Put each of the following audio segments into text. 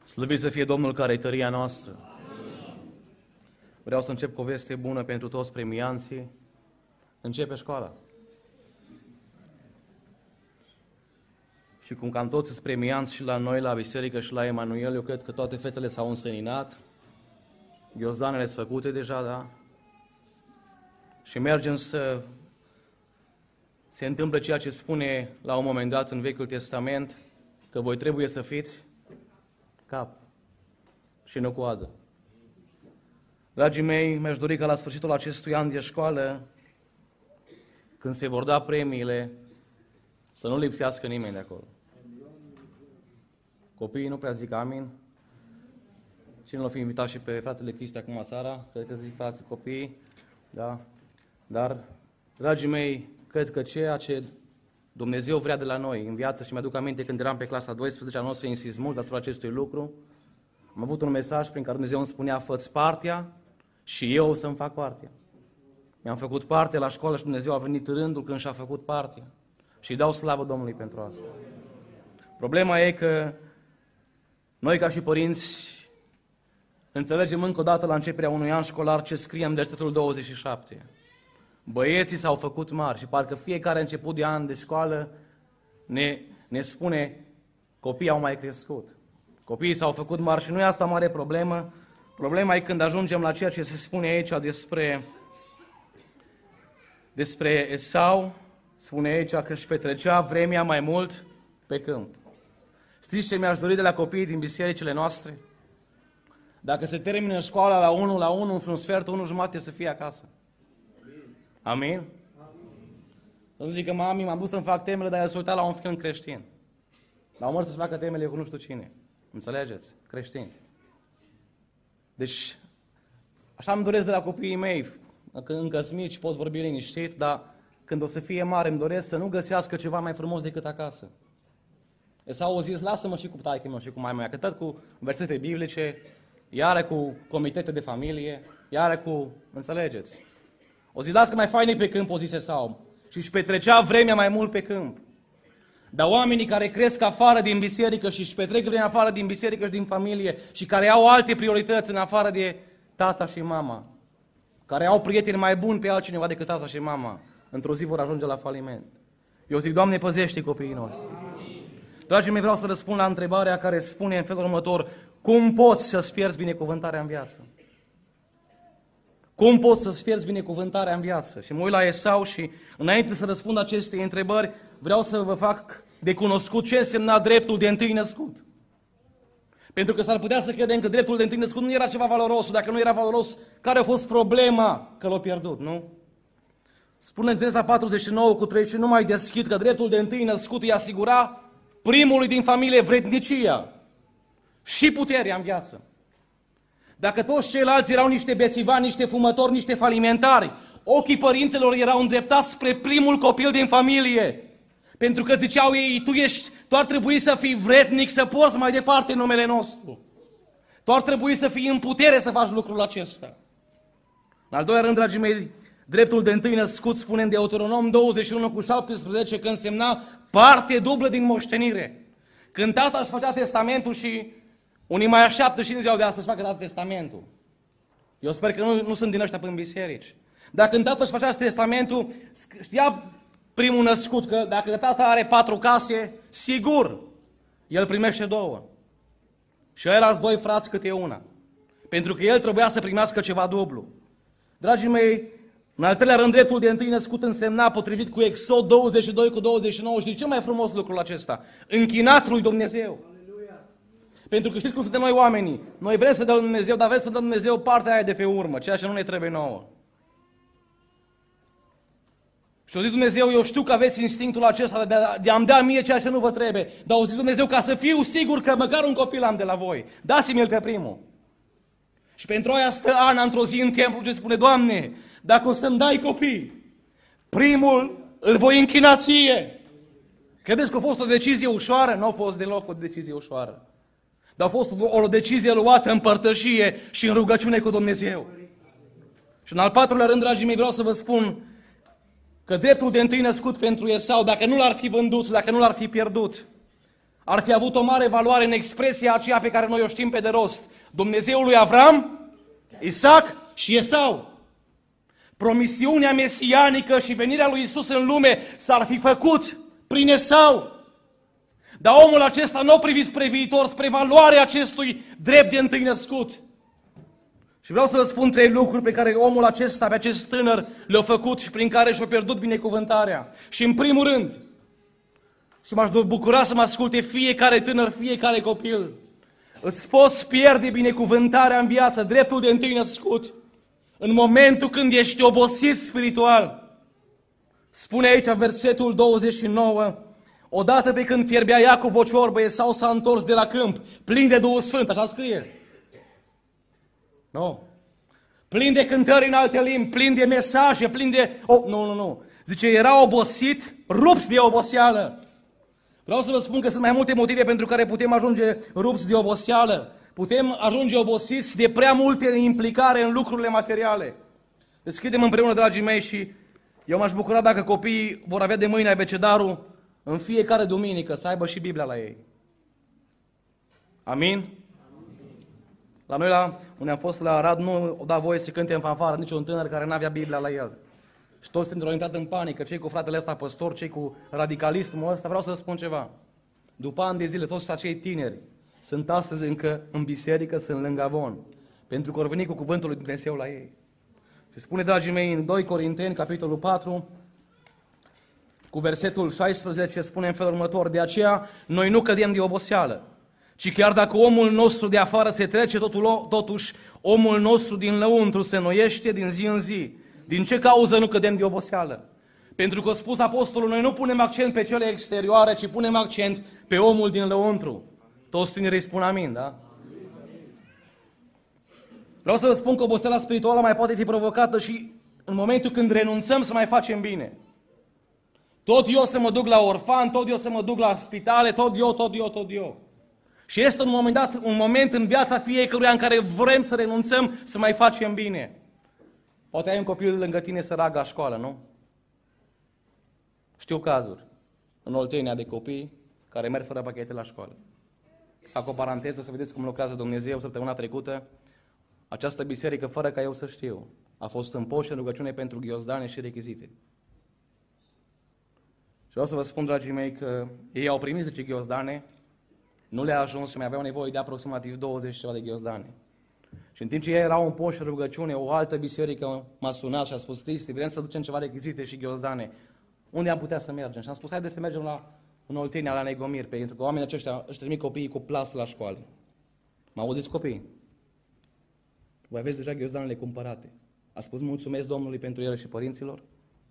Slăvit să fie Domnul care e tăria noastră. Vreau să încep cu o veste bună pentru toți premianții. Începe școala. Și cum cam toți sunt premianți și la noi, la biserică și la Emanuel, eu cred că toate fețele s-au însăninat. Ghiozdanele sunt făcute deja, da? Și mergem să se întâmplă ceea ce spune la un moment dat în Vechiul Testament, că voi trebuie să fiți cap și nu coadă. Dragii mei, mi-aș dori ca la sfârșitul acestui an de școală, când se vor da premiile, să nu lipsească nimeni de acolo. Copiii nu prea zic amin. Cine l-a fi invitat și pe fratele Cristi acum seara? Cred că zic frații copiii. Da? Dar, dragii mei, cred că ceea ce Dumnezeu vrea de la noi în viață, și mi-aduc aminte când eram pe clasa 12, am să insist mult asupra acestui lucru, am avut un mesaj prin care Dumnezeu îmi spunea: fă-ți partea și eu o să-mi fac partea. Mi-am făcut parte la școală și Dumnezeu a venit rândul când și-a făcut partea. Și îi dau slavă Domnului pentru asta. Problema e că noi ca și părinți înțelegem încă o dată la începerea unui an școlar ce scrie în versetul 27. Băieții s-au făcut mari și parcă fiecare început de an de școală ne spune: copiii au mai crescut. Copiii s-au făcut mari și nu e asta mare problemă. Problema e când ajungem la ceea ce se spune aici despre Esau. Spune aici că își petrecea vremea mai mult pe câmp. Știți ce mi-aș dori de la copiii din bisericile noastre? Dacă se termină școala la 1, într-un sfert, 1:30 să fie acasă. Amin? Să nu zic că mami m-am dus să-mi fac temele, dar el s-a uitat la un film creștin. La urmă să-și facă temele cu nu știu cine. Înțelegeți? Creștin. Deci, așa îmi doresc de la copiii mei, că încă-s mici, pot vorbi liniștit, dar când o să fie mare, îmi doresc să nu găsească ceva mai frumos decât acasă. Esau a zis: lasă-mă și cu taică-mă și cu maică mea, că tot cu versete biblice, iară cu comitete de familie, iară cu... Înțelegeți? O zis: lasă că mai fain pe câmp, o zis Esau. Și își petrecea vremea mai mult pe câmp. Dar oamenii care cresc afară din biserică și își petrec vremea afară din biserică și din familie și care au alte priorități în afară de tata și mama, care au prieteni mai buni pe altcineva decât tata și mama, într-o zi vor ajunge la faliment. Eu zic: Doamne, păzește copiii noștri. Dragii mei, vreau să răspund la întrebarea care spune în felul următor: cum poți să-ți pierzi binecuvântarea în viață? Cum poți să-ți pierzi binecuvântarea în viață? Și mă uit la Esau și înainte să răspund acestei întrebări, vreau să vă fac de cunoscut ce însemna dreptul de întâi născut. Pentru că s-ar putea să credem că dreptul de întâi născut nu era ceva valoros. Dacă nu era valoros, care a fost problema că l-a pierdut, nu? Spune în Geneza 49:3 și nu mai deschid că dreptul de întâi născut îi asigura primului din familie vrednicia și puterea în viață. Dacă toți ceilalți erau niște bețivani, niște fumători, niște falimentari, ochii părinților erau îndreptați spre primul copil din familie. Pentru că ziceau ei: tu ar trebui să fii vrednic să porți mai departe numele nostru. Tu ar trebui să fii în putere să faci lucrul acesta. În al doilea rând, dragii mei, dreptul de întâi născut spune în Deuteronom 21:17 că însemna parte dublă din moștenire. Când tata își făcea testamentul și unii mai așteaptă și în ziua de astăzi să facă tata testamentul. Eu sper că nu sunt din ăștia până în biserici. Dar când tata își făcea testamentul, știa primul născut că dacă tata are 4 case, sigur, el primește 2. Și ăilalți 2 frați câte una. Pentru că el trebuia să primească ceva dublu. Dragii mei, în al treilea rând, dreptul de întâi născut însemna, potrivit cu Exod 22:29, și cel mai frumos lucrul acesta: închinat lui Dumnezeu. Pentru că știți cum suntem noi oamenii. Noi vrem să dăm Dumnezeu, dar vrem să dăm Dumnezeu partea aia de pe urmă, ceea ce nu ne trebuie nouă. Și au zis Dumnezeu: eu știu că aveți instinctul acesta de a-mi da mie ceea ce nu vă trebuie. Dar au zis Dumnezeu: ca să fiu sigur că măcar un copil am de la voi, dați-mi-l pe primul. Și pentru aia stă Ana într-o zi în templu și spune: Doamne, dacă o să-mi dai copii, primul îl voi închina ție. Credeți că a fost o decizie ușoară? Nu a fost deloc o decizie ușoară. Dar a fost o decizie luată în părtășie și în rugăciune cu Dumnezeu. Și în al patrulea rând, dragii mei, vreau să vă spun că dreptul de întâi născut pentru Esau, dacă nu l-ar fi vândut, dacă nu l-ar fi pierdut, ar fi avut o mare valoare în expresia aceea pe care noi o știm pe de rost. Dumnezeul lui Avram, Isaac și Esau. Promisiunea mesianică și venirea lui Isus în lume s-ar fi făcut prin Esau. Dar omul acesta nu a privit spre viitor, spre valoarea acestui drept de întâi născut. Și vreau să vă spun 3 lucruri pe care omul acesta, pe acest tânăr, le-a făcut și prin care și-a pierdut binecuvântarea. Și în primul rând, și m-aș bucura să mă asculte fiecare tânăr, fiecare copil, îți poți pierde binecuvântarea în viață, dreptul de întâi născut, în momentul când ești obosit spiritual. Spune aici versetul 29, odată pe când fierbea Iacov o ciorbă, Esau s-a întors de la câmp, plin de Duhul Sfânt, așa scrie. Nu. Plin de cântări în alte limbi, plin de mesaje, plin de... Nu. Zice, era obosit, rupt de oboseală. Vreau să vă spun că sunt mai multe motive pentru care putem ajunge rupți de oboseală. Putem ajunge obosiți de prea multe implicare în lucrurile materiale. Deschidem împreună, dragii mei, și eu m-aș bucura dacă copiii vor avea de mâine abecedarul în fiecare duminică, să aibă și Biblia la ei. Amin? La noi, unde am fost la Arad, nu o da voie să cânte în fanfară niciun tânăr care n-avea Biblia la el. Și toți suntem orientați în panică, cei cu fratele ăsta păstor, cei cu radicalismul ăsta. Vreau să vă spun ceva. După ani de zile, toți acei tineri sunt astăzi încă în biserică, sunt lângă Avon, pentru că au venit cu cuvântul lui Dumnezeu la ei. Și spune, dragii mei, în 2 Corinteni, capitolul 4, cu versetul 16, spune în felul următor, de aceea noi nu cădem de oboseală, ci chiar dacă omul nostru de afară se trece, totuși omul nostru din lăuntru se înnoiește din zi în zi. Din ce cauză nu cădem de oboseală? Pentru că a spus apostolul, noi nu punem accent pe cele exterioare, ci punem accent pe omul din lăuntru. Toți tinerii spun amin, da? Vreau să vă spun că oboseala spirituală mai poate fi provocată și în momentul când renunțăm să mai facem bine. Tot eu să mă duc la orfan, tot eu să mă duc la spitale, tot eu. Și este un moment în viața fiecăruia în care vrem să renunțăm să mai facem bine. Poate ai un copil lângă tine sărac la școală, nu? Știu cazuri în Oltenia de copii care merg fără pachete la școală. Fac o paranteză să vedeți cum lucrează Dumnezeu. Săptămâna trecută, această biserică, fără ca eu să știu, a fost în post și în rugăciune pentru ghiozdane și rechizite. Și vreau să vă spun, dragii mei, că ei au primit 10 ghiozdane, nu le-a ajuns și mai aveau nevoie de aproximativ 20 ceva de ghiozdane. Și în timp ce ei erau în post și în rugăciune, o altă biserică m-a sunat și a spus, Cristi, vrem să ducem ceva rechizite și ghiozdane. Unde am putea să mergem? Și am spus, haideți să mergem în Oltenia, la Negomir, pentru că oamenii aceștia își trimit copiii cu plasă la școală. Mă auziți, copii? Voi aveți deja ghiozdanele cumpărate. A spus mulțumesc Domnului pentru ele și părinților?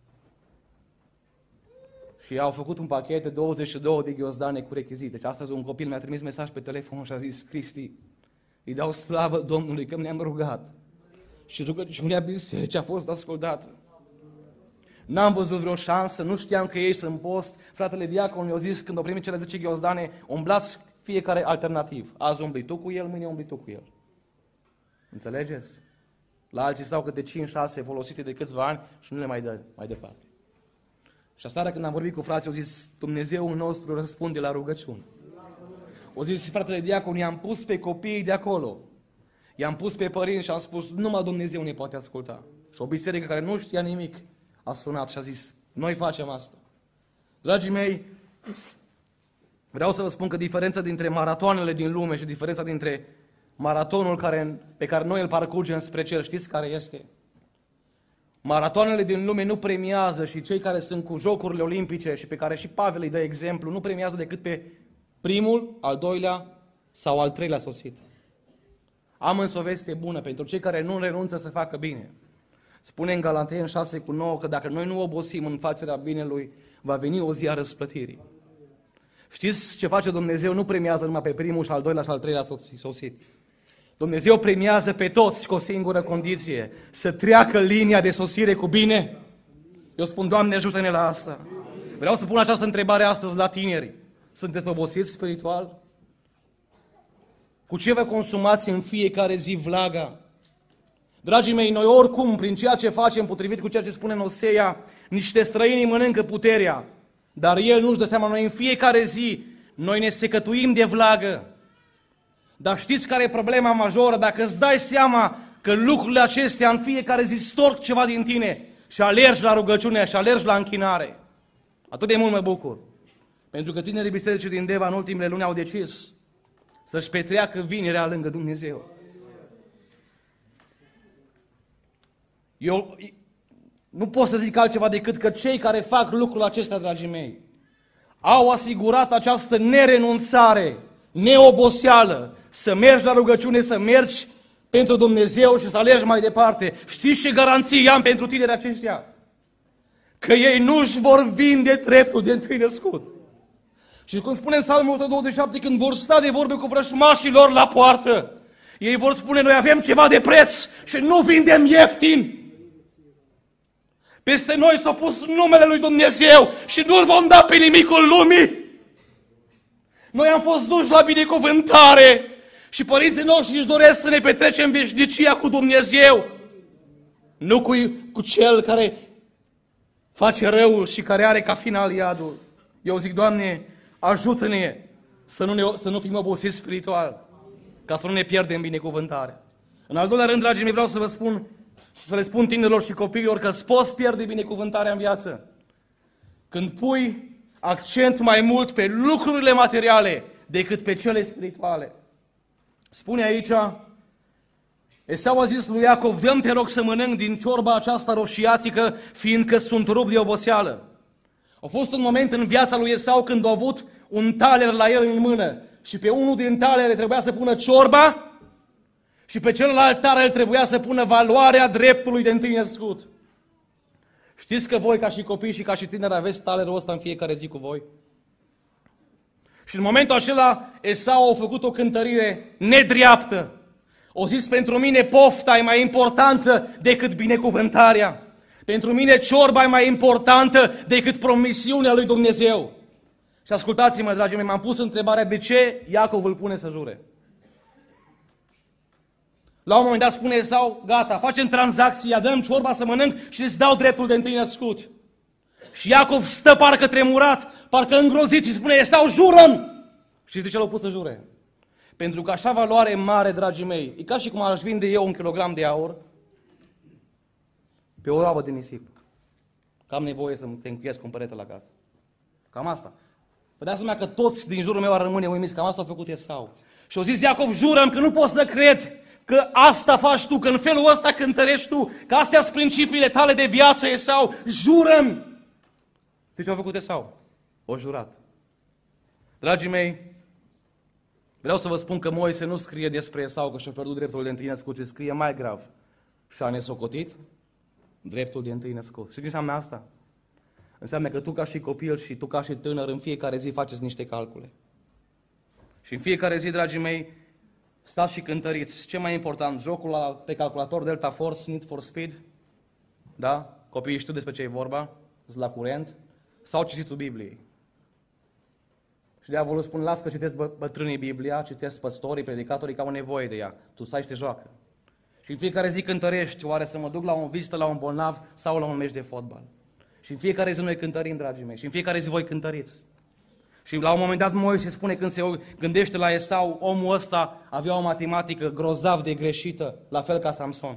Și au făcut un pachet de 22 de ghiozdane cu rechizite. Și astăzi un copil mi-a trimis mesaj pe telefon și a zis, Cristi, îi dau slavă Domnului că ne-am rugat. Și rugăciunea bisericii a fost ascultată. N-am văzut vreo șansă, nu știam că ei sunt în post. Fratele diacon mi-a zis când au primit cele 10 ghiozdane, umblați fiecare alternativ. Azi umbli tu cu el, mâine umbli tu cu el. Înțelegeți? La alții stau câte 5-6 folosite de câțiva ani și nu le mai dă mai departe. Și aseară când am vorbit cu frații, au zis, Dumnezeul nostru răspunde la rugăciune. O zis fratele diacon, i-am pus pe copiii de acolo, i-am pus pe părinți și am spus, numai Dumnezeu ne poate asculta. Și o biserică care nu știa nimic a sunat și a zis, noi facem asta. Dragii mei, vreau să vă spun că diferența dintre maratoanele din lume și diferența dintre maratonul pe care noi îl parcurgem spre cer, știți care este? Maratoanele din lume nu premiază și cei care sunt cu jocurile olimpice și pe care și Pavel îi dă exemplu, nu premiază decât pe primul, al doilea sau al treilea sosit. Am însă o veste bună pentru cei care nu renunță să facă bine. Spune în Galateni 6:9 că dacă noi nu obosim în facerea binelui, va veni o zi a răsplătirii. Știți ce face Dumnezeu? Nu premiază numai pe primul și al doilea și al treilea sosit. Dumnezeu premiază pe toți cu o singură condiție, să treacă linia de sosire cu bine. Eu spun, Doamne, ajută-ne la asta. Vreau să pun această întrebare astăzi la tineri. Sunteți obosiți spiritual? Cu ce vă consumați în fiecare zi vlaga? Dragii mei, noi oricum, prin ceea ce facem, potrivit cu ceea ce spune în Osea, niște străini mănâncă puterea, dar El nu-și dă seama, noi în fiecare zi Noi ne secătuim de vlagă. Dar știți care e problema majoră? Dacă îți dai seama că lucrurile acestea în fiecare zi storc ceva din tine și alergi la rugăciune și alergi la închinare, atât de mult mă bucur. Pentru că tinerii bisericii din Deva în ultimele luni au decis să-și petreacă vinerea lângă Dumnezeu. Eu nu pot să zic altceva decât că cei care fac lucrul acesta, dragii mei, au asigurat această nerenunțare, neoboseală, să mergi la rugăciune, să mergi pentru Dumnezeu și să alergi mai departe. Știți ce garanții am pentru tinerii aceștia? Că ei nu își vor vinde dreptul de întâi născut. Și cum spune în Psalmul 127, când vor sta de vorbe cu vrășmașii lor la poartă, ei vor spune, noi avem ceva de preț și nu vindem ieftin. Peste noi s-a pus numele lui Dumnezeu și nu-L vom da pe nimicul lumii. Noi am fost duși la binecuvântare și părinții noștri își doresc să ne petrecem veșnicia cu Dumnezeu. Nu cu cel care face răul și care are ca final iadul. Eu zic, Doamne, ajută-ne să nu fim obosiți spiritual, ca să nu ne pierdem binecuvântare. În al doilea rând, dragii mei, vreau să vă spun, să le spun tinerilor și copiilor că îți poți pierde binecuvântarea în viață când pui accent mai mult pe lucrurile materiale decât pe cele spirituale. Spune aici, Esau a zis lui Iacov, dă-mi te rog să mănânc din ciorba aceasta roșiatică, fiindcă sunt rupt de oboseală. A fost un moment în viața lui Esau când a avut un taler la el în mână și pe unul din talere trebuia să pună ciorba și pe celălalt taler trebuia să pună valoarea dreptului de întâi născut. Știți că voi ca și copii și ca și tineri aveți talerul ăsta în fiecare zi cu voi? Și în momentul acela Esau a făcut o cântărire nedreaptă. O zis, pentru mine pofta e mai importantă decât binecuvântarea. Pentru mine ciorba e mai importantă decât promisiunea lui Dumnezeu. Și ascultați-mă, dragii mei, m-am pus întrebarea de ce Iacov îl pune să jure. La un moment dat spune Esau, gata, facem tranzacția, dăm ciorba să mănânc și îți dau dreptul de întâi născut. Și Iacov stă parcă tremurat, parcă îngrozit și spune, Esau, jură-mi! Știți de ce l-au pus să jure? Pentru că așa valoare mare, dragii mei, e ca și cum aș vinde eu 1 kilogram de aur pe o roabă de nisip. Că am nevoie să te încuiesc un perete la casă. Cam asta. Vă dați seama că toți din jurul meu ar rămâne uimiți, cam asta a făcut Esau. Și au zis Iacov, jură-mi că nu poți să cred că asta faci tu, că în felul ăsta cântărești tu, că astea sunt principiile tale de viață, Esau, jură-mi! Știți ce a făcut Esau? O jurat. Dragii mei, vreau să vă spun că Moise nu scrie despre Esau că și-a pierdut dreptul de întâi născut, ci scrie mai grav. Și-a nesocotit dreptul de întâi născut. Știți ce înseamnă asta? Înseamnă că tu ca și copil și tu ca și tânăr în fiecare zi faceți niște calcule. Și în fiecare zi, dragii mei, stați și cântăriți. Ce mai important? Jocul pe calculator Delta Force, Need for Speed? Da? Copiii știu despre ce e vorba? Sunt la curent? Sau cititul Bibliei? Și de-aia vă spun, las că citesc bătrânii Biblia, citesc păstorii, predicatorii, că au nevoie de ea. Tu stai și te joacă. Și în fiecare zi cântărești, oare să mă duc la o vizită la un bolnav sau la un meci de fotbal. Și în fiecare zi noi cântărim, dragii mei, și în fiecare zi voi cântăriți. Și la un moment dat Moise spune, când se gândește la Esau, omul ăsta avea o matematică grozav de greșită, la fel ca Samson.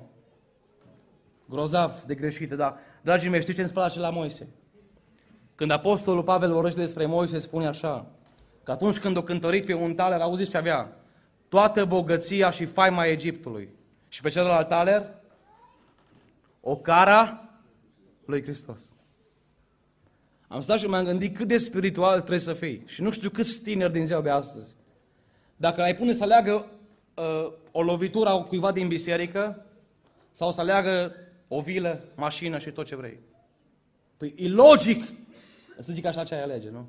Grozav de greșită, da. Dragii mei, știți ce îmi place la Moise? Când apostolul Pavel vorbește despre Moise, spune așa, că atunci când o cântărit pe un taler, auziți ce avea? Toată bogăția și faima Egiptului. Și pe celălalt taler, o cara lui Hristos. Am stat și m-am gândit cât de spiritual trebuie să fii. Și nu știu câți tineri din ziua de astăzi. Dacă ai pune să aleagă o lovitură a cuiva din biserică sau să aleagă o vilă, mașină și tot ce vrei. Păi e logic să zic așa ce ai alege, nu?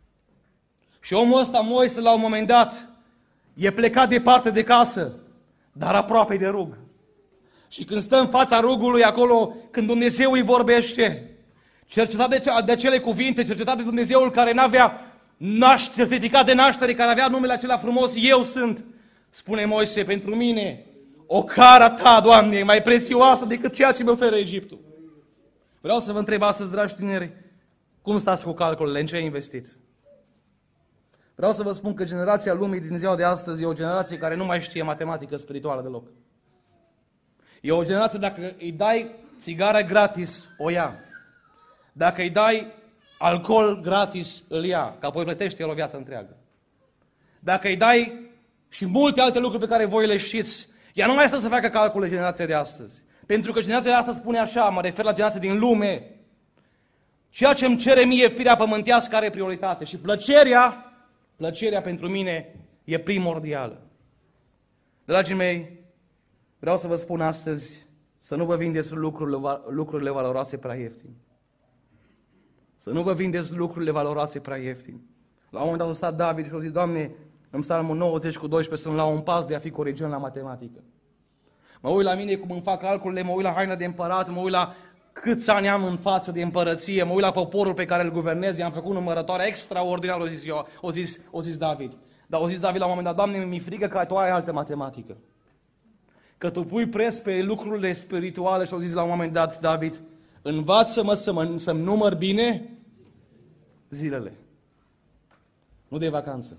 Și omul ăsta, Moise, la un moment dat, e plecat departe de casă, dar aproape de rug. Și când stă în fața rugului acolo, când Dumnezeu îi vorbește, cercetat de acele cuvinte, cercetat de Dumnezeul care n-avea certificat de naștere, care avea numele acela frumos, eu sunt, spune Moise, pentru mine, o cara ta, Doamne, e mai prețioasă decât ceea ce mi oferă Egiptul. Vreau să vă întreb astăzi, dragi tineri, cum stați cu calculele, în ce investiți? Vreau să vă spun că generația lumii din ziua de astăzi e o generație care nu mai știe matematică spirituală deloc. E o generație, dacă îi dai țigară gratis, o ia. Dacă îi dai alcool gratis, îl ia, că apoi plătește el o viață întreagă. Dacă îi dai și multe alte lucruri pe care voi le știți, ea nu mai stă să facă calcule generația de astăzi. Pentru că generația de astăzi spune așa, mă refer la generația din lume, ceea ce îmi cere mie firea pământească are prioritate și plăcerea pentru mine e primordială. Dragii mei, vreau să vă spun astăzi să nu vă vindeți lucrurile valoroase prea ieftin. Să nu vă vindeți lucrurile valoroase prea ieftin. La un moment dat a stat David și a zis, Doamne, în Psalmul 90:12 să-mi la un pas de a fi coregian la matematică. Mă uit la mine cum îmi fac calculele, mă uit la haina de împărat, mă uit la câți ani am în față de împărăție, mă uit la poporul pe care îl guvernez, i-am făcut numărătoare extraordinară, o zis David. Dar o zis David la un moment dat, Doamne, mi-e frică că tu ai altă matematică. Că tu pui preț pe lucrurile spirituale și o zis la un moment dat David, învață-mă să-mi număr bine zilele. Nu de vacanță.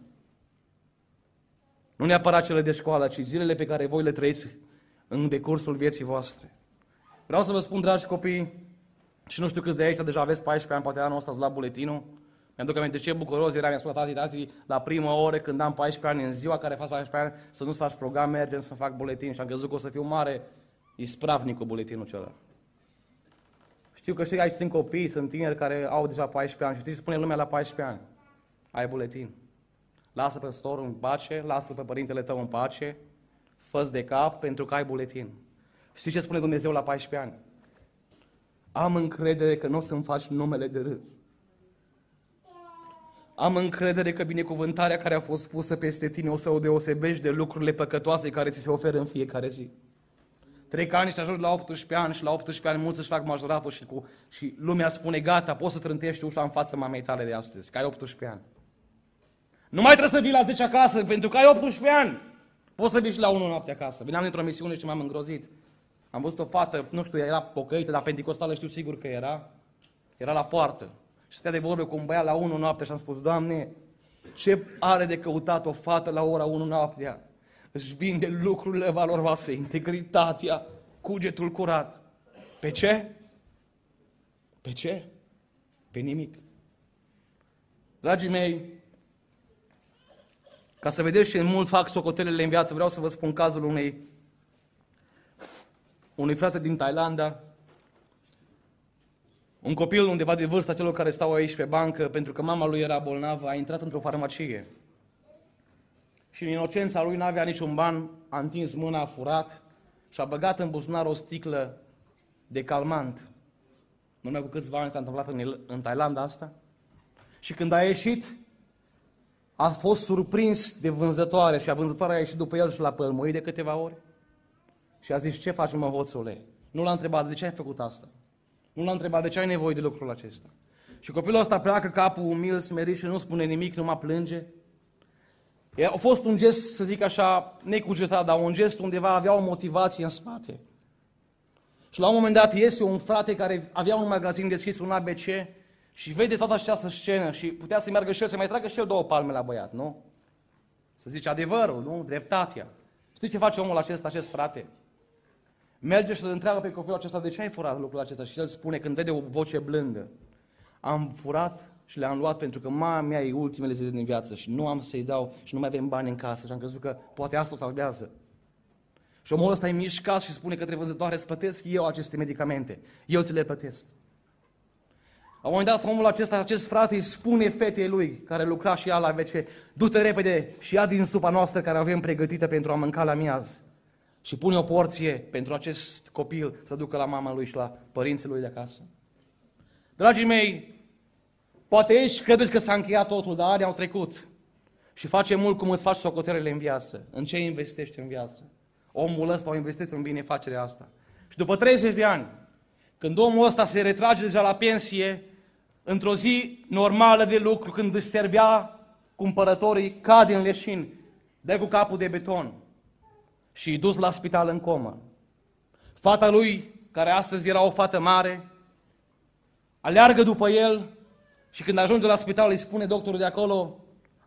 Nu neapărat cele de școală, ci zilele pe care voi le trăiți în decursul vieții voastre. Vreau să vă spun, dragi copii, și nu știu câți de aici deja aveți 14 ani, poate anul ăsta ați luat buletinul. Mi-aduc aminte ce bucuros era, mi-a spus tati, la prima oră când am 14 ani, în ziua care faci 14 ani, să nu-ți faci program, mergem să fac buletin. Și am crezut că o să fiu mare ispravnic cu buletinul acela. Știu că și aici sunt copii, sunt tineri care au deja 14 ani și știi, spune lumea la 14 ani, ai buletin. Lasă pe păstorul în pace, lasă pe părintele tău în pace, fă-ți de cap pentru că ai buletin. Știi ce spune Dumnezeu la 14 ani? Am încredere că nu o să-mi faci numele de râs. Am încredere că binecuvântarea care a fost pusă peste tine o să o deosebești de lucrurile păcătoase care ți se oferă în fiecare zi. Trec ani și ajungi la 18 ani și la 18 ani mulți își fac majoratul și lumea spune gata, poți să trântești ușa în fața mamei tale de astăzi, că ai 18 ani. Nu mai trebuie să vii la 10 acasă, pentru că ai 18 ani. Poți să vii și la 1 noapte acasă. Veneam dintr-o misiune și m-am îngrozit. Am văzut o fată, nu știu, era pocăită, dar penticostală știu sigur că era. Era la poartă. Și stătea de vorbe cu un băiat la 1 noapte și am spus, Doamne, ce are de căutat o fată la ora 1 noaptea? Își vinde lucrurile valoroase, integritatea, cugetul curat. Pe ce? Pe ce? Pe nimic. Dragii mei, ca să vedeți ce mult fac socotelele în viață, vreau să vă spun cazul unui frate din Thailanda, un copil undeva de vârsta celor care stau aici pe bancă, pentru că mama lui era bolnavă, a intrat într-o farmacie. Și în inocența lui n-avea niciun ban, a întins mâna, a furat și a băgat în buzunar o sticlă de calmant. Nu mai cu câțiva ani s-a întâmplat în Thailanda asta. Și când a ieșit, a fost surprins de vânzătoare și vânzătoarea a ieșit după el și l-a pălmuit de câteva ori. Și a zis, ce faci, mă, hoțule? Nu l-a întrebat, de ce ai făcut asta? Nu l-a întrebat, de ce ai nevoie de lucrul acesta? Și copilul ăsta pleacă capul umil, smerit și nu spune nimic, nu mă plânge. A fost un gest, să zic așa, necugetat, dar un gest undeva avea o motivație în spate. Și la un moment dat iese un frate care avea un magazin deschis, un ABC, și vede toată această scenă și putea să meargă și el, să mai tragă și el 2 palme la băiat, nu? Să zice adevărul, nu? Dreptatea. Știi ce face omul acest frate? Merge și îl întreabă pe copilul acesta, de ce ai furat lucrul acesta? Și el spune, când vede o voce blândă, am furat și le-am luat pentru că mea e ultimele zile din viață și nu am să-i dau și nu mai avem bani în casă și am crezut că poate asta o salvează. Și omul ăsta e mișcat și spune către vânzătoare, îți plătesc eu aceste medicamente, eu ți le plătesc. La un moment dat, omul acesta, acest frate îi spune fetei lui, care lucra și ea la WC, du-te repede și ia din supa noastră care avem pregătită pentru a mânca la miaz. Și pune o porție pentru acest copil să ducă la mama lui și la părinții lui de acasă. Dragii mei, poate aici credeți că s-a încheiat totul, dar ani au trecut. Și face mult cum îți faci socotelele în viață. În ce investești în viață? Omul ăsta a investit în binefacerea asta. Și după 30 de ani, când omul ăsta se retrage deja la pensie, într-o zi normală de lucru, când își servea cumpărătorii, cade în leșin, dă cu capul de beton și e dus la spital în comă. Fata lui, care astăzi era o fată mare, aleargă după el și când ajunge la spital îi spune doctorul de acolo,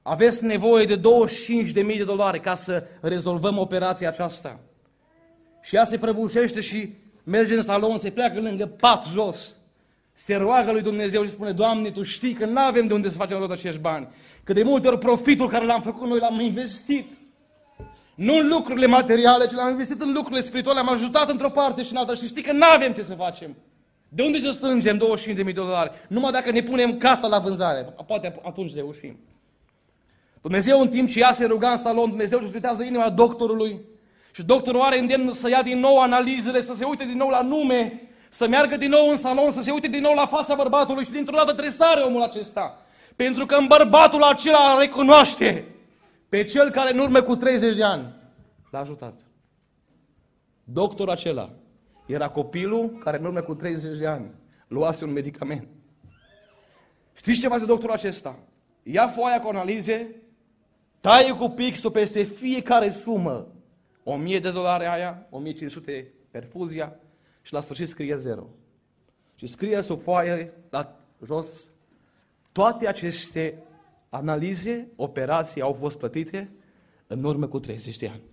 Aveți nevoie de $25.000 ca să rezolvăm operația aceasta. Și ea se prăbușește și merge în salon, se pleacă lângă pat jos. Se roagă lui Dumnezeu și spune, Doamne, Tu știi că nu avem de unde să facem rost acești bani. Că de multe ori profitul care l-am făcut noi l-am investit. Nu în lucrurile materiale, ci l-am investit în lucrurile spirituale, am ajutat într-o parte și în alta și știi că nu avem ce să facem. De unde să strângem $25.000? Numai dacă ne punem casa la vânzare. Poate atunci reușim. Dumnezeu, în timp ce ea se ruga în salon, Dumnezeu își judează inima doctorului și doctorul are îndemnul să ia din nou analizele, să se uite din nou la nume, să meargă din nou în salon, să se uite din nou la fața bărbatului și dintr-o dată tresare omul acesta. Pentru că în bărbatul acela recunoaște pe cel care în urmă cu 30 de ani l-a ajutat. Doctorul acela era copilul care în urmă cu 30 de ani luase un medicament. Știți ce face doctorul acesta? Ia foaia cu analize, taie cu pixul peste fiecare sumă $1.000 aia, 1.500 perfuzia și la sfârșit scrie 0. Și scrie sub foaie, la jos, toate aceste analize, operații au fost plătite în urmă cu 30 de ani.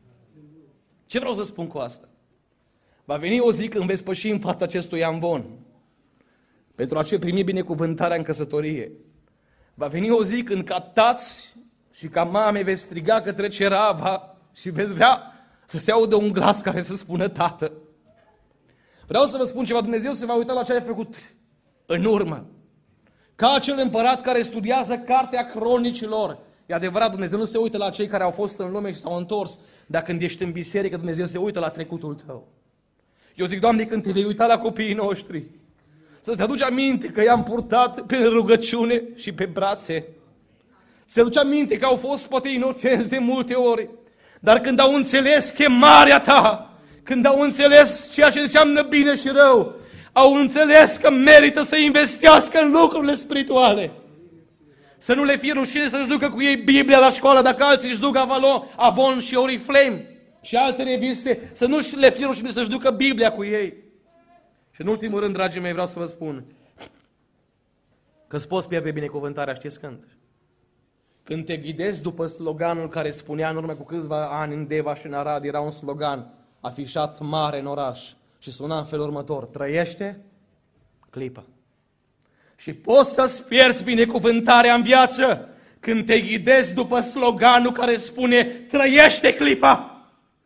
Ce vreau să spun cu asta? Va veni o zi când veți păși în fața acestui amvon pentru a primi binecuvântarea în căsătorie. Va veni o zi când ca tați și ca mame veți striga către cerava și veți vrea să se audă un glas care să spună Tată. Vreau să vă spun ceva, Dumnezeu se va uita la ce ai făcut în urmă. Ca acel împărat care studiază cartea cronicilor. E adevărat, Dumnezeu nu se uită la cei care au fost în lume și s-au întors, dar când ești în biserică, Dumnezeu se uită la trecutul tău. Eu zic, Doamne, când te vei uita la copiii noștri, să-ți aduci aminte că i-am purtat pe rugăciune și pe brațe. Să-ți aduci aminte că au fost poate inocenți de multe ori, dar când au înțeles chemarea ta, când au înțeles ceea ce înseamnă bine și rău, au înțeles că merită să investească în lucrurile spirituale. Să nu le fie rușine să-și ducă cu ei Biblia la școală, dacă alții își duc Avon și Oriflame și alte reviste, să nu le fie rușine să-și ducă Biblia cu ei. Și în ultimul rând, dragii mei, vreau să vă spun că îți poți pierde binecuvântarea, știți când? Când te ghidezi după sloganul care spunea în urmă cu câțiva ani în Deva și în Arad, era un slogan afișat mare în oraș și suna în felul următor: trăiește clipa. Și poți să-ți pierzi binecuvântarea în viață când te ghidezi după sloganul care spune trăiește clipa.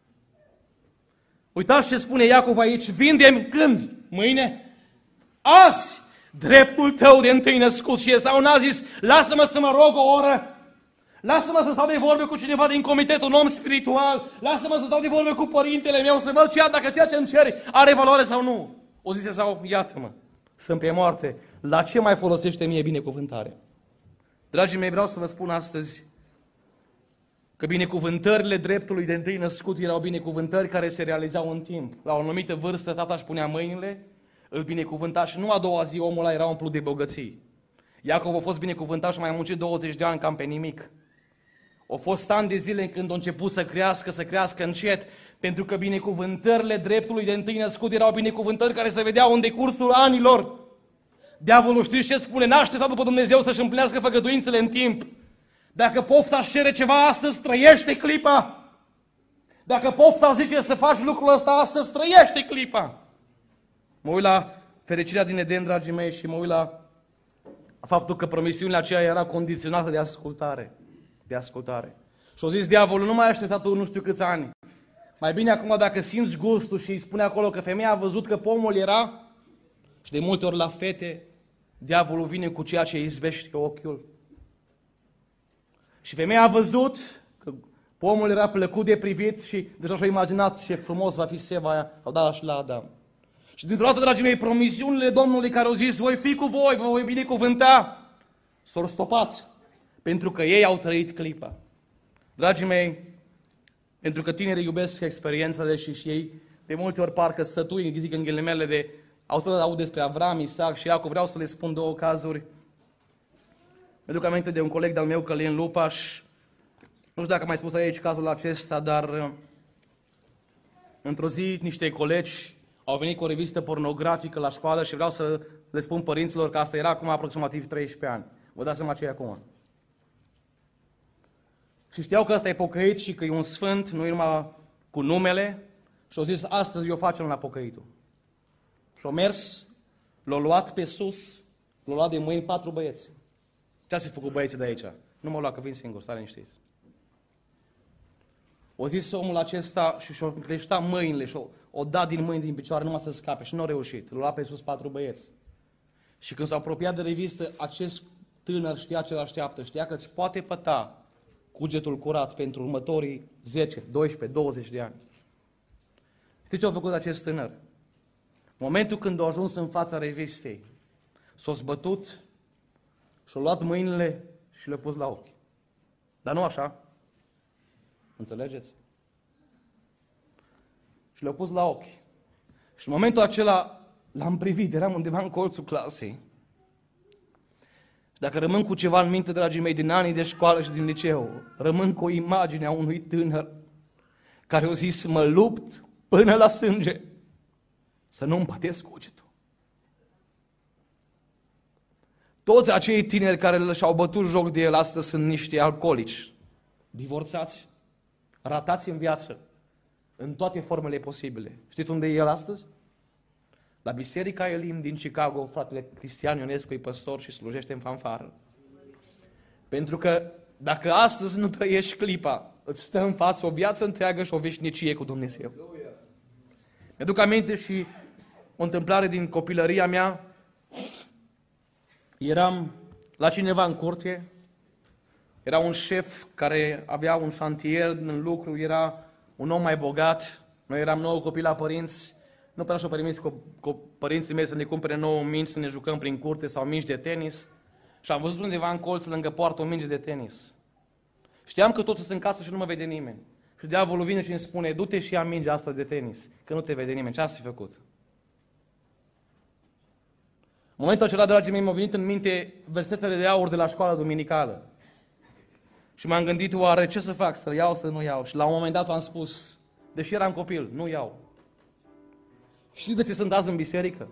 Uitați ce spune Iacov aici: vinde-mi când? Mâine? Azi! Dreptul tău de întâi născut. Și Esau n-a zis: lasă-mă să mă rog o oră, lasă-mă să stau de vorbe cu cineva din comitet, un om spiritual, lasă-mă să stau de vorbe cu părintele meu, să văd dacă ceea ce îmi ceri are valoare sau nu. O zise Esau: iată-mă, sunt pe moarte, la ce mai folosește mie binecuvântarea? Dragii mei, vreau să vă spun astăzi că binecuvântările dreptului de întâi născut erau binecuvântări care se realizau în timp. La o anumită vârstă, tata își punea mâinile, îl binecuvânta și nu a doua zi omul ăla era umplut de bogății. Iacov a fost binecuvântat și mai a muncit 20 de ani cam pe nimic. Au fost ani de zile când a început să crească încet, pentru că binecuvântările dreptului de întâi născut erau binecuvântări care se vedeau în decursul anilor. Diavolul, știți ce spune? N-a așteptat după Dumnezeu să-și împlinească făgăduințele în timp. Dacă pofta își cere ceva astăzi, trăiește clipa. Dacă pofta zice să faci lucrul ăsta astăzi, trăiește clipa. Mă uit la fericirea din Eden, dragii mei, și mă uit la faptul că promisiunea aceea era condiționată de ascultare. De ascultare. Și-a zis diavolul: nu mai aștepta tu nu știu câți ani. Mai bine acum dacă simți gustul, și îi spune acolo că femeia a văzut că pomul era, și de multe ori la fete, diavolul vine cu ceea ce izbește ochiul. Și femeia a văzut că pomul era plăcut de privit și deja și-a imaginat ce frumos va fi seva aia, au dat și la Adam. Și dintr-o dată, dragii mei, promisiunile Domnului care au zis: voi fi cu voi, vă voi binecuvânta, s-au stopat, pentru că ei au trăit clipa. Dragii mei, pentru că tinerii iubesc experiențele și ei de multe ori parcă sătui, zic în ghilimele, de autorii aud despre Avram, Isaac și Iacov, vreau să le spun două cazuri. Mi-aduc aminte de un coleg de-al meu, Călin Lupaș, nu știu dacă am mai spus aici cazul acesta, dar într-o zi niște colegi au venit cu o revistă pornografică la școală și vreau să le spun părinților că asta era acum aproximativ 13 ani. Vă dați seama ce e acum. Și știau că ăsta e pocăit și că e un sfânt, nu e numai cu numele. Și au zis, astăzi eu facem la pocăitul. Și au mers, l-au luat pe sus, l-au luat de mâini 4 băieți. Ce ați făcut băieții de aici? Nu m-au luat, că vin singur, stai liniștiți. O zis omul acesta și și-o creștea mâinile și o dat din mâini, din picioare, numai să scape și nu au reușit. L-au luat pe sus 4 băieți. Și când s-au apropiat de revistă, acest tânăr știa ce așteaptă, știa că îți poate păta cugetul curat pentru următorii 10, 12, 20 de ani. Știți ce a făcut acest tânăr? În momentul când a ajuns în fața revistei, s-a zbătut și-a luat mâinile și le-a pus la ochi. Dar nu așa. Înțelegeți? Și le-a pus la ochi. Și în momentul acela l-am privit, eram undeva în colțul clasei. Și dacă rămân cu ceva în minte, dragii mei, din anii de școală și din liceu, rămân cu o imagine a unui tânăr care a zis, mă lupt până la sânge să nu împătesc cugetul. Toți acei tineri care și-au bătut joc de el astăzi sunt niște alcoolici, divorțați, ratați în viață, în toate formele posibile. Știți unde e el astăzi? La Biserica Elim din Chicago, fratele Cristian Ionescu e păstor și slujește în fanfară. Pentru că dacă astăzi nu trăiești clipa, îți stă în față o viață întreagă și o veșnicie cu Dumnezeu. Mi-aduc aminte și o întâmplare din copilăria mea. Eram la cineva în curte, era un șef care avea un șantier în lucru, era un om mai bogat, noi eram 9 copii la părinți, nu prea și-o permis cu părinții mei să ne cumpere 9 mingi, să ne jucăm prin curte sau mingi de tenis. Și am văzut undeva în colț lângă poartă o minge de tenis. Știam că totul sunt în casă și nu mă vede nimeni. Și diavolul vine și îmi spune, du-te și ia mingea asta de tenis, că nu te vede nimeni. Ce ați fi făcut? În momentul acela, dragii mei, m-au venit în minte versetele de aur de la școala duminicală. Și m-am gândit, oare ce să fac, să-l iau, să nu iau? Și la un moment dat am spus, deși eram copil, nu iau. Știți de ce sunt azi în biserică?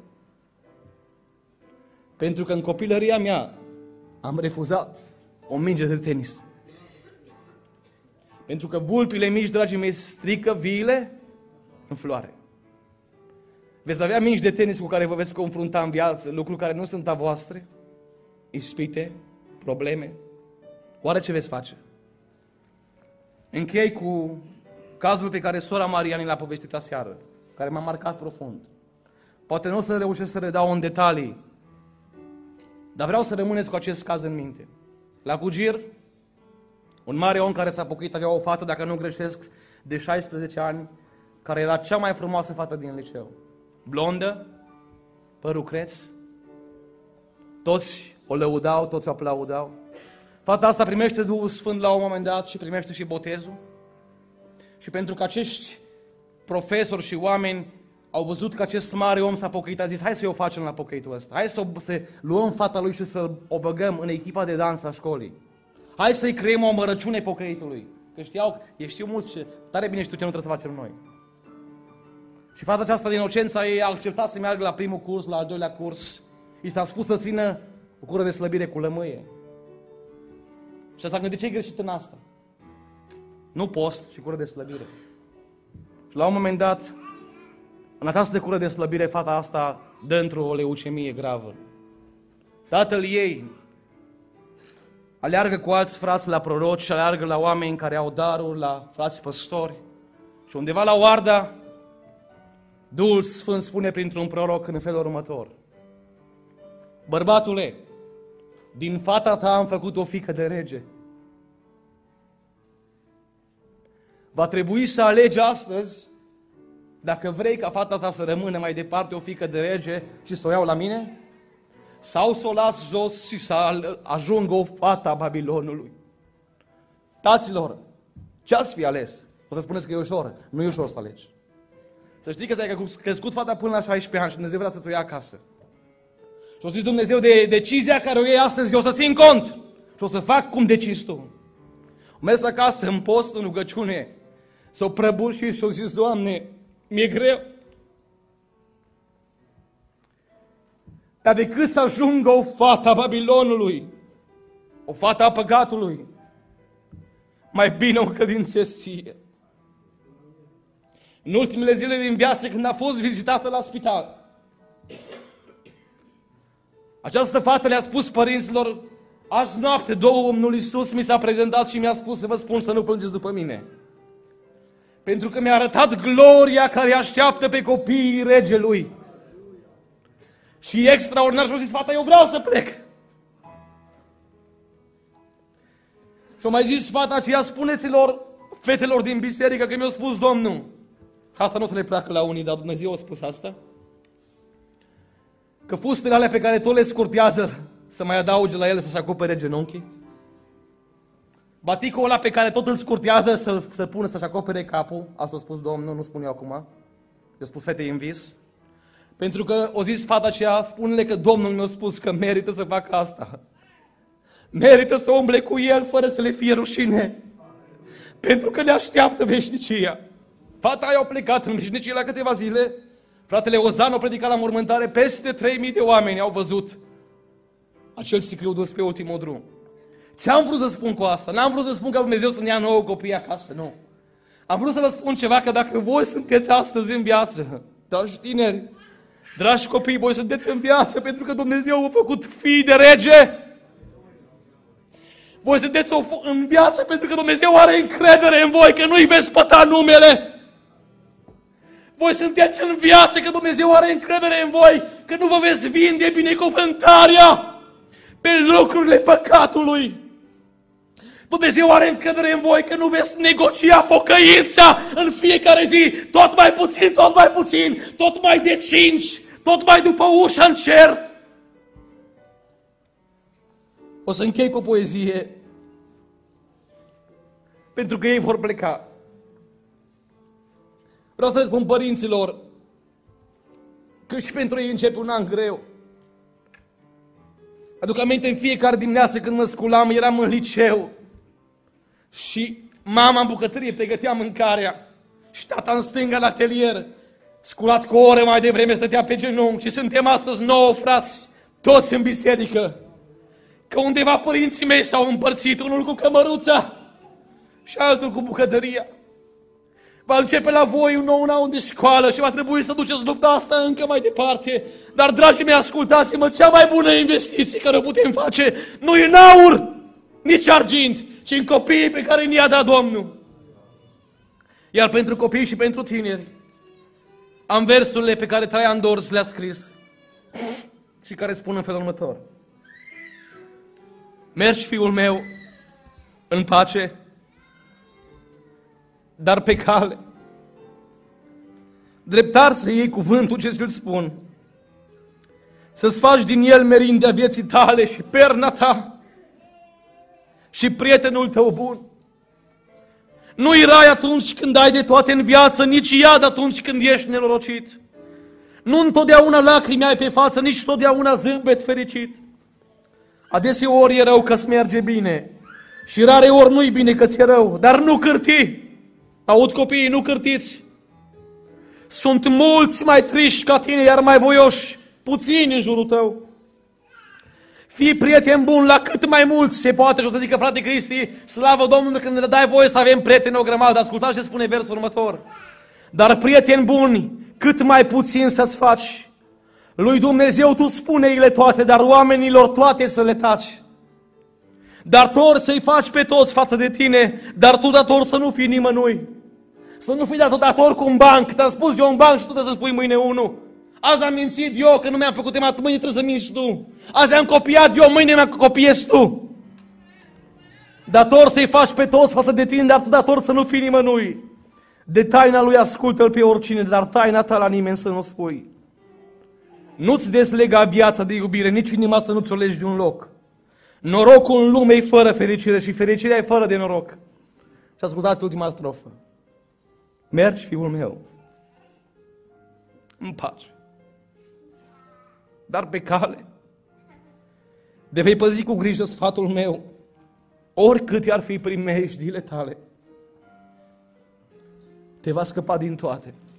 Pentru că în copilăria mea am refuzat o minge de tenis. Pentru că vulpile mici, dragii mei, strică viile în floare. Veți avea mingi de tenis cu care vă veți confrunta în viață, lucruri care nu sunt a voastre, ispite, probleme. Oare ce veți face? Închei cu cazul pe care sora Mariani l-a povestit aseară, care m-a marcat profund. Poate nu o să reușesc să redau în detalii, dar vreau să rămâneți cu acest caz în minte. La Cugir, un mare om care s-a pocăit avea o fată, dacă nu greșesc, de 16 ani, care era cea mai frumoasă fată din liceu. Blondă, părul creț, toți o lăudau, toți o aplaudau. Fata asta primește Duhul Sfânt la un moment dat și primește și botezul. Și pentru că acești profesori și oameni au văzut că acest mare om s-a pocăit, a zis, hai să-i o facem la pocăitul ăsta. Hai să luăm fata lui și să o băgăm în echipa de dans a școlii. Hai să-i creăm o mărăciune pocăitului. Că știu mulți ce tare bine știu ce nu trebuie să facem noi. Și fata aceasta din inocența ei a acceptat să meargă la primul curs, la al doilea curs. I s-a spus să țină o cură de slăbire cu lămâie. Și s-a gândit, ce-i greșit în asta? Nu post și cură de slăbire. Și la un moment dat, în această cură de slăbire, fata asta dă într-o leucemie gravă. Tatăl ei aleargă cu alți frați la proroci și aleargă la oameni care au daruri, la frați păstori. Și undeva la Oarda, Duhul Sfânt spune printr-un proroc în felul următor. Bărbatule, din fata ta am făcut o fiică de rege. Va trebui să alegi astăzi dacă vrei ca fata ta să rămână mai departe o fiică de rege și să o iau la mine, sau să o las jos și să ajungă o fată a Babilonului. Taților, ce ați fi ales? O să spuneți că e ușor. Nu e ușor să alegi. Să știi că ți-ai crescut fata până la 16 ani și Dumnezeu vrea să-ți o ia acasă. Și o zis Dumnezeu de decizia care o iei astăzi, eu o să țin cont. Și o să fac cum decizi tu. Am mers acasă în post, în rugăciune, s-o prăbușit și o zis, Doamne, mi-e greu. Dar decât să ajungă o fată a Babilonului, o fată a păcatului, mai bine o credințez ție. În ultimele zile din viață, când a fost vizitată la spital, această fată le-a spus părinților: azi noapte Domnul Iisus mi s-a prezentat și mi-a spus să vă spun să nu plângeți după mine. Pentru că mi-a arătat gloria care așteaptă pe copiii regelui. Și extraordinar, și-a zis fata: eu vreau să plec. Și-a mai zis fata aceea: spuneți-lor fetelor din biserică că mi-a spus Domnul. Asta nu o să le placă la unii, dar Dumnezeu a spus asta. Că fustele alea pe care tot le scurtează să mai adauge la ele să-și acopere genunchii. Baticul ăla pe care tot îl scurtează să pună să-și acopere capul. Asta a spus Domnul, nu spun eu acum. I-a spus fetei în vis. Pentru că o zis fata aceea: spune-le că Domnul mi-a spus că merită să facă asta. Merită să umble cu el fără să le fie rușine. Pentru că le așteaptă veșnicia. Fata aia a plecat în veșnicie la câteva zile. Fratele Ozan a predicat la mormântare. Peste 3000 de oameni au văzut acel sicriu dus pe ultimul drum. Ce am vrut să spun cu asta? N-am vrut să spun că Dumnezeu să ne ia nouă copii acasă, nu. Am vrut să vă spun ceva, că dacă voi sunteți astăzi în viață, dragi tineri, dragi copii, voi sunteți în viață pentru că Dumnezeu v-a făcut fii de rege. Voi sunteți în viață pentru că Dumnezeu are încredere în voi, că nu-i veți păta numele. Voi sunteți în viață că Dumnezeu are încredere în voi, că nu vă veți vinde binecuvântarea pe lucrurile păcatului. Dumnezeu are încredere în voi că nu veți negocia pocăința în fiecare zi, tot mai puțin, tot mai puțin, tot mai de 5, tot mai după ușa în cer. O să închei cu o poezie, pentru că ei vor pleca. Vreau să le spun părinților că și pentru ei începe un an greu. Aduc aminte în fiecare dimineață când mă sculam, eram în liceu și mama în bucătărie pregătea mâncarea și tata în stânga la atelier, sculat cu o oră mai devreme, stătea pe genunchi. Și suntem astăzi 9 frați, toți în biserică, că undeva părinții mei s-au împărțit, unul cu cămăruța și altul cu bucătăria. Va începe la voi un nou an de școală și va trebui să duceți lupta asta încă mai departe. Dar, dragii mei, ascultați-mă, cea mai bună investiție care o putem face nu e în aur, nici argint, ci în copiii pe care ni-a dat Domnul. Iar pentru copii și pentru tineri, am versurile pe care Traian Dors le-a scris și care spun în felul următor: mergi, fiul meu, în pace, dar pe cale. Dreptar să iei cuvântul ce ți-l spun, să-ți faci din el merindea vieții tale și perna ta și prietenul tău bun. Nu-i rai atunci când ai de toate în viață, nici iad atunci când ești nenorocit. Nu întotdeauna lacrimi ai pe față, nici totdeauna zâmbet fericit. Adeseori e rău că-ți merge bine și rare ori nu-i bine că ți-e rău, dar nu cârti. Aud copiii, nu cârtiți. Sunt mulți mai triști ca tine, iar mai voioși puțini în jurul tău. Fii prieten bun la cât mai mulți se poate. Și o să zică: frate Cristi, slavă Domnului când ne dai voie să avem prieteni o grămadă. Ascultați ce spune versul următor: dar prieteni buni cât mai puțin să-ți faci. Lui Dumnezeu tu spune-i-le toate, dar oamenilor toate să le taci. Dator să-i faci pe toți față de tine, dar tu dator să nu fii nimănui. Să nu fii dator cu un banc. Te-am spus eu un banc și tu trebuie să spui mâine unul. Azi am mințit eu că nu mi-am făcut temat, mâine trebuie să minți tu. Azi am copiat eu, mâine mi-am copiezi tu. Dator să-i faci pe toți față de tine, dar tu dator să nu fii nimănui. De taina lui ascultă-l pe oricine, dar taina ta la nimeni să nu spui. Nu-ți deslega viața de iubire, nici inima să nu ți-o legi de un loc. Norocul în lume e fără fericire și fericirea e fără de noroc. Și ascultați ultima strofă. Mergi, fiul meu, în pace, dar pe cale de vei păzi cu grijă sfatul meu, oricât i-ar fi primejdiile tale, te va scăpa din toate.